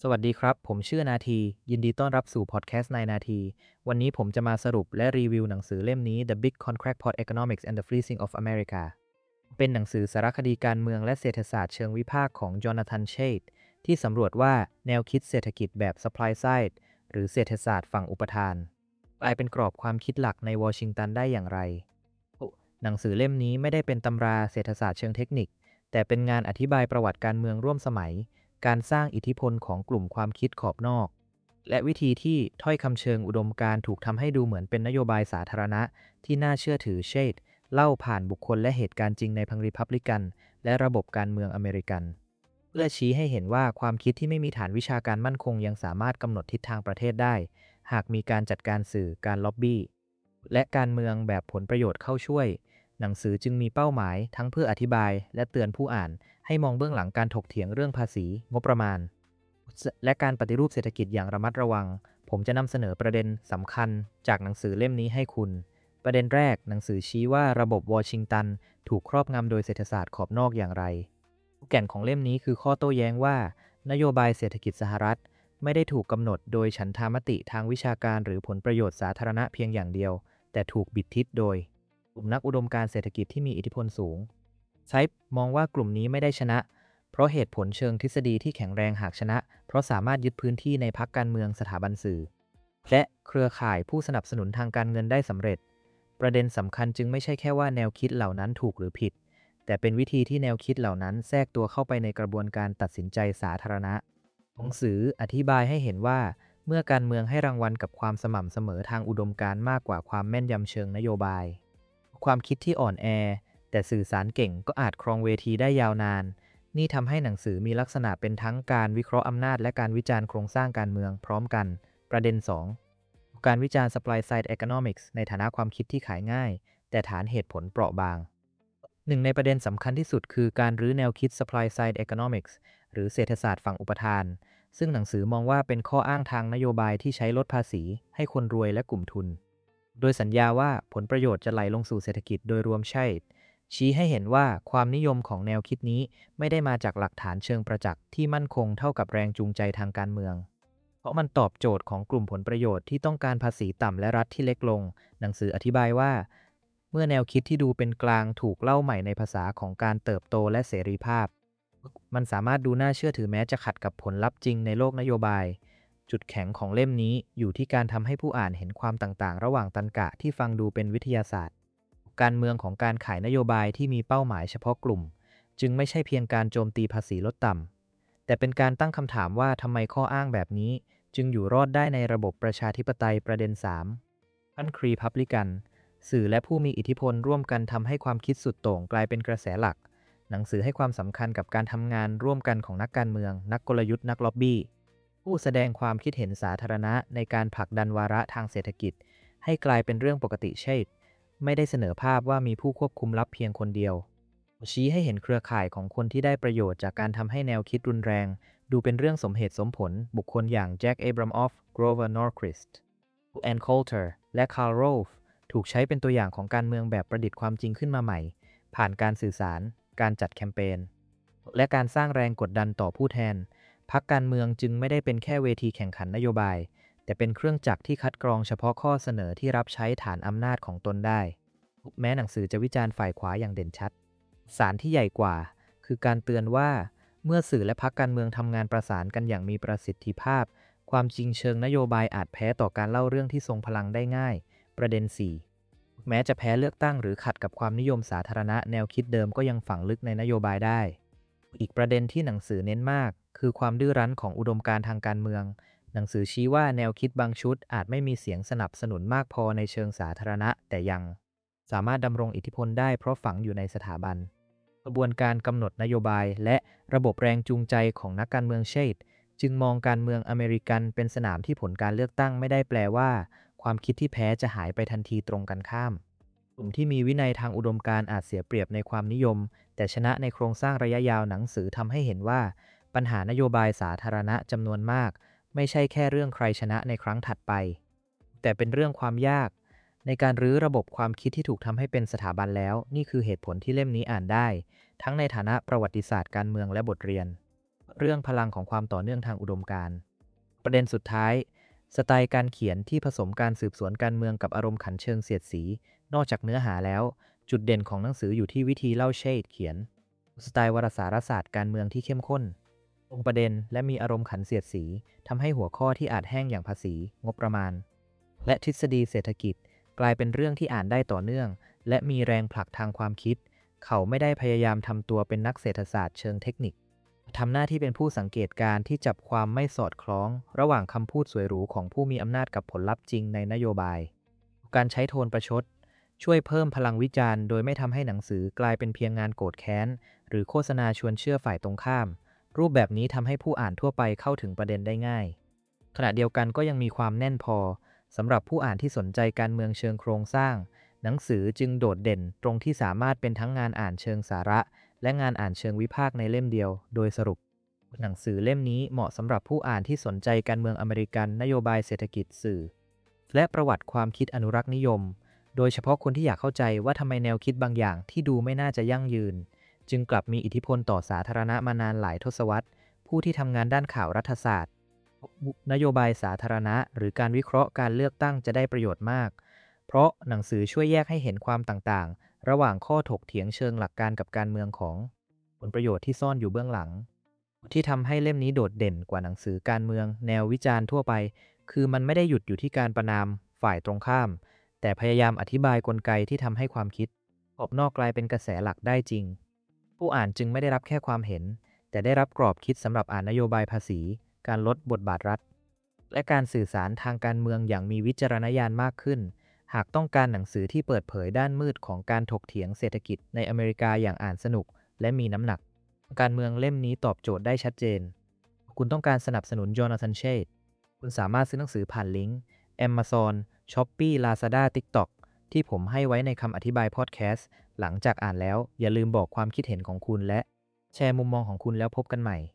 สวัสดีครับผมชื่อนาทียินดีต้อนรับสู่พอดแคสต์นายนาทีวันนี้ผมจะมาสรุปและรีวิวหนังสือเล่มนี้ The Big Crackpot Economics and the Freezing of America เป็นหนังสือสารคดีการเมืองและเศรษฐศาสตร์เชิงวิพากษ์ของจอนาธานเชดที่สำรวจว่าแนวคิดเศรษฐกิจแบบ supply side หรือเศรษฐศาสตร์ฝั่งอุปทานกลายเป็นกรอบความคิดหลักในวอชิงตันได้อย่างไรหนังสือเล่มนี้ไม่ได้เป็นตำราเศรษฐศาสตร์เชิงเทคนิคแต่เป็นงานอธิบายประวัติการเมืองร่วมสมัย การสร้างอิทธิพลของกลุ่มความคิดขอบนอก และวิธีที่ถ้อยคำเชิงอุดมการณ์ถูกทำให้ดูเหมือนเป็นนโยบายสาธารณะที่น่าเชื่อถือเชดเล่าผ่านบุคคลและเหตุการณ์จริงในพังรีพับลิกันและระบบการเมืองอเมริกันเพื่อชี้ให้เห็นว่าความคิดที่ไม่มีฐานวิชาการมั่นคงยังสามารถกำหนดทิศทางประเทศได้หากมีการจัดการสื่อการล็อบบี้และการเมืองแบบผลประโยชน์เข้าช่วยหนังสือจึงมีเป้าหมายทั้งเพื่ออธิบายและเตือนผู้อ่านให้มองเบื้องหลังการถกเถียงเรื่องภาษีงบประมาณและการปฏิรูปเศรษฐกิจอย่างระมัดระวังผมจะนำเสนอประเด็นสำคัญจากหนังสือเล่มนี้ให้คุณประเด็นแรกหนังสือชี้ว่าระบบวอชิงตันถูกครอบงำโดยเศรษฐศาสตร์ขอบนอกอย่างไรแก่นของเล่มนี้คือข้อโต้แย้งว่านโยบายเศรษฐกิจสหรัฐไม่ได้ถูกกำหนดโดยฉันทามติทางวิชาการหรือผลประโยชน์สาธารณะเพียงอย่างเดียวแต่ถูกบิดทิศโดยกลุ่มนักอุดมการณ์เศรษฐกิจที่มีอิทธิพลสูงไซป์มองว่ากลุ่มนี้ไม่ได้ชนะเพราะเหตุผลเชิงทฤษฎีที่แข็งแรงหากชนะเพราะสามารถยึดพื้นที่ในพรรคการเมืองสถาบันสื่อและเครือข่ายผู้สนับสนุนทางการเงินได้สำเร็จประเด็นสำคัญจึงไม่ใช่แค่ว่าแนวคิดเหล่านั้นถูกหรือผิดแต่เป็นวิธีที่แนวคิดเหล่านั้นแทรกตัวเข้าไปในกระบวนการตัดสินใจสาธารณะหนังสืออธิบายให้เห็นว่าเมื่อการเมืองให้รางวัลกับความสม่ำเสมอทางอุดมการณ์มากกว่าความแม่นยำเชิงนโยบายความคิดที่อ่อนแอแต่สื่อสารเก่งก็อาจครองเวทีได้ยาวนานนี่ทำให้หนังสือมีลักษณะเป็นทั้งการวิเคราะห์อำนาจและการวิจารณ์โครงสร้างการเมืองพร้อมกันประเด็น2การวิจารณ์ supply side economics ในฐานะความคิดที่ขายง่ายแต่ฐานเหตุผลเปราะบางหนึ่งในประเด็นสำคัญที่สุดคือการรื้อแนวคิด supply side economics หรือเศรษฐศาสตร์ฝั่งอุปทานซึ่งหนังสือมองว่าเป็นข้ออ้างทางนโยบายที่ใช้ลดภาษีให้คนรวยและกลุ่มทุนโดยสัญญาว่าผลประโยชน์จะไหลลงสู่เศรษฐกิจโดยรวมใช่ชี้ให้เห็นว่าความนิยมของแนวคิดนี้ไม่ได้มาจากหลักฐานเชิงประจักษ์ที่มั่นคงเท่ากับแรงจูงใจทางการเมืองเพราะมันตอบโจทย์ของกลุ่มผลประโยชน์ที่ต้องการภาษีต่ำและรัฐที่เล็กลงหนังสืออธิบายว่าเมื่อแนวคิดที่ดูเป็นกลางถูกเล่าใหม่ในภาษาของการเติบโตและเสรีภาพมันสามารถดูน่าเชื่อถือแม้จะขัดกับผลลัพธ์จริงในโลกนโยบายจุดแข็งของเล่มนี้อยู่ที่การทำให้ผู้อ่านเห็นความต่างๆระหว่างตรรกะที่ฟังดูเป็นวิทยาศาสตร์การเมืองของการขายนโยบายที่มีเป้าหมายเฉพาะกลุ่มจึงไม่ใช่เพียงการโจมตีภาษีลดต่ำแต่เป็นการตั้งคำถามว่าทำไมข้ออ้างแบบนี้จึงอยู่รอดได้ในระบบประชาธิปไตยประเด็น3พันครีพับลิกันสื่อและผู้มีอิทธิพลร่วมกันทำให้ความคิดสุดโต่งกลายเป็นกระแสหลักหนังสือให้ความสำคัญกับการทำงานร่วมกันของนักการเมืองนักกลยุทธ์นักล็อบบี้ผู้แสดงความคิดเห็นสาธารณะในการผลักดันวาระทางเศรษฐกิจให้กลายเป็นเรื่องปกติเช่นไม่ได้เสนอภาพว่ามีผู้ควบคุมลับเพียงคนเดียวชี้ให้เห็นเครือข่ายของคนที่ได้ประโยชน์จากการทำให้แนวคิดรุนแรงดูเป็นเรื่องสมเหตุสมผลบุคคลอย่างแจ็คเอบรามอฟโกรเวอร์นอร์คริสต์แอนโคลเตอร์และคาร์ลโรฟถูกใช้เป็นตัวอย่างของการเมืองแบบประดิษฐ์ความจริงขึ้นมาใหม่ผ่านการสื่อสารการจัดแคมเปญและการสร้างแรงกดดันต่อผู้แทนพรรคการเมืองจึงไม่ได้เป็นแค่เวทีแข่งขันนโยบายแต่เป็นเครื่องจักรที่คัดกรองเฉพาะข้อเสนอที่รับใช้ฐานอำนาจของตนได้แม้หนังสือจะวิจารณ์ฝ่ายขวาอย่างเด่นชัดสารที่ใหญ่กว่าคือการเตือนว่าเมื่อสื่อและพรรคการเมืองทำงานประสานกันอย่างมีประสิทธิภาพความจริงเชิงนโยบายอาจแพ้ต่อการเล่าเรื่องที่ทรงพลังได้ง่ายประเด็น4แม้จะแพ้เลือกตั้งหรือขัดกับความนิยมสาธารณะแนวคิดเดิมก็ยังฝังลึกในนโยบายได้อีกประเด็นที่หนังสือเน้นมากคือความดื้อรั้นของอุดมการณ์ทางการเมืองหนังสือชี้ว่าแนวคิดบางชุดอาจไม่มีเสียงสนับสนุนมากพอในเชิงสาธารณะแต่ยังสามารถดำรงอิทธิพลได้เพราะฝังอยู่ในสถาบันกระบวนการกำหนดนโยบายและระบบแรงจูงใจของนักการเมืองเชดจึงมองการเมืองอเมริกันเป็นสนามที่ผลการเลือกตั้งไม่ได้แปลว่าความคิดที่แพ้จะหายไปทันทีตรงกันข้ามกลุ่มที่มีวินัยทางอุดมการณ์อาจเสียเปรียบในความนิยมแต่ชนะในโครงสร้างระยะยาวหนังสือทำให้เห็นว่าปัญหานโยบายสาธารณะจำนวนมากไม่ใช่แค่เรื่องใครชนะในครั้งถัดไปแต่เป็นเรื่องความยากในการรื้อระบบความคิดที่ถูกทำให้เป็นสถาบันแล้วนี่คือเหตุผลที่เล่มนี้อ่านได้ทั้งในฐานะประวัติศาสตร์การเมืองและบทเรียนเรื่องพลังของความต่อเนื่องทางอุดมการณ์ประเด็นสุดท้ายสไตล์การเขียนที่ผสมการสืบสวนการเมืองกับอารมณ์ขันเชิงเสียดสีนอกจากเนื้อหาแล้วจุดเด่นของหนังสืออยู่ที่วิธีเล่าเชดเขียนสไตล์วารสารศาสตร์การเมืองที่เข้มข้นตรงประเด็นและมีอารมณ์ขันเสียดสีทำให้หัวข้อที่อาจแห้งอย่างภาษีงบประมาณและทฤษฎีเศรษฐกิจกลายเป็นเรื่องที่อ่านได้ต่อเนื่องและมีแรงผลักทางความคิดเขาไม่ได้พยายามทำตัวเป็นนักเศรษฐศาสตร์เชิงเทคนิคทำหน้าที่เป็นผู้สังเกตการณ์ที่จับความไม่สอดคล้องระหว่างคำพูดสวยหรูของผู้มีอำนาจกับผลลัพธ์จริงในนโยบายการใช้โทนประชดช่วยเพิ่มพลังวิจารณ์โดยไม่ทำให้หนังสือกลายเป็นเพียงงานโกรธแค้นหรือโฆษณาชวนเชื่อฝ่ายตรงข้ามรูปแบบนี้ทำให้ผู้อ่านทั่วไปเข้าถึงประเด็นได้ง่ายขณะเดียวกันก็ยังมีความแน่นพอสำหรับผู้อ่านที่สนใจการเมืองเชิงโครงสร้างหนังสือจึงโดดเด่นตรงที่สามารถเป็นทั้งงานอ่านเชิงสาระและงานอ่านเชิงวิพากษ์ในเล่มเดียวโดยสรุปหนังสือเล่มนี้เหมาะสำหรับผู้อ่านที่สนใจการเมืองอเมริกันนโยบายเศรษฐกิจสื่อและประวัติความคิดอนุรักษ์นิยมโดยเฉพาะคนที่อยากเข้าใจว่าทำไมแนวคิดบางอย่างที่ดูไม่น่าจะยั่งยืนจึงกลับมีอิทธิพลต่อสาธารณะมานานหลายทศวรรษผู้ที่ทำงานด้านข่าวรัฐศาสตร์นโยบายสาธารณะหรือการวิเคราะห์การเลือกตั้งจะได้ประโยชน์มากเพราะหนังสือช่วยแยกให้เห็นความต่างๆระหว่างข้อถกเถียงเชิงหลักการกับการเมืองของผลประโยชน์ที่ซ่อนอยู่เบื้องหลังที่ทำให้เล่มนี้โดดเด่นกว่าหนังสือการเมืองแนววิจารณ์ทั่วไปคือมันไม่ได้หยุดอยู่ที่การประณามฝ่ายตรงข้ามแต่พยายามอธิบายกลไกที่ทำให้ความคิดออกนอกกลายเป็นกระแสหลักได้จริงผู้อ่านจึงไม่ได้รับแค่ความเห็นแต่ได้รับกรอบคิดสำหรับอ่านนโยบายภาษีการลดบทบาทรัฐและการสื่อสารทางการเมืองอย่างมีวิจารณญาณมากขึ้นหากต้องการหนังสือที่เปิดเผยด้านมืดของการถกเถียงเศรษฐกิจในอเมริกาอย่างอ่านสนุกและมีน้ำหนักการเมืองเล่มนี้ตอบโจทย์ได้ชัดเจนคุณต้องการสนับสนุนโจนาธานเชดคุณสามารถซื้อหนังสือผ่านลิงก์ Amazon Shopee Lazada TikTok ที่ผมให้ไว้ในคำอธิบายพอดแคสต์หลังจากอ่านแล้วอย่าลืมบอกความคิดเห็นของคุณและแชร์มุมมองของคุณแล้วพบกันใหม่